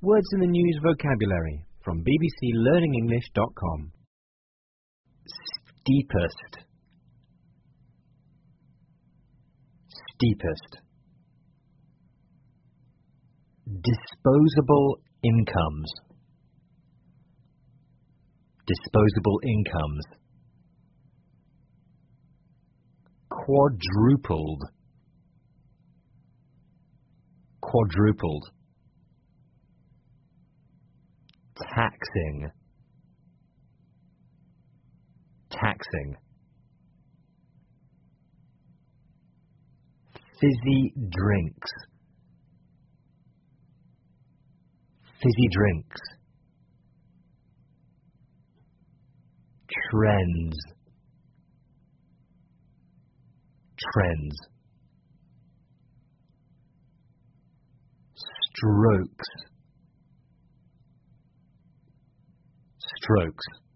Words in the News vocabulary from bbclearningenglish.com. Steepest. Steepest. Disposable incomes. Disposable incomes. Quadrupled. Quadrupled. Taxing. Taxing. Fizzy drinks. Fizzy drinks. Trends. Trends. Strokes. Strokes.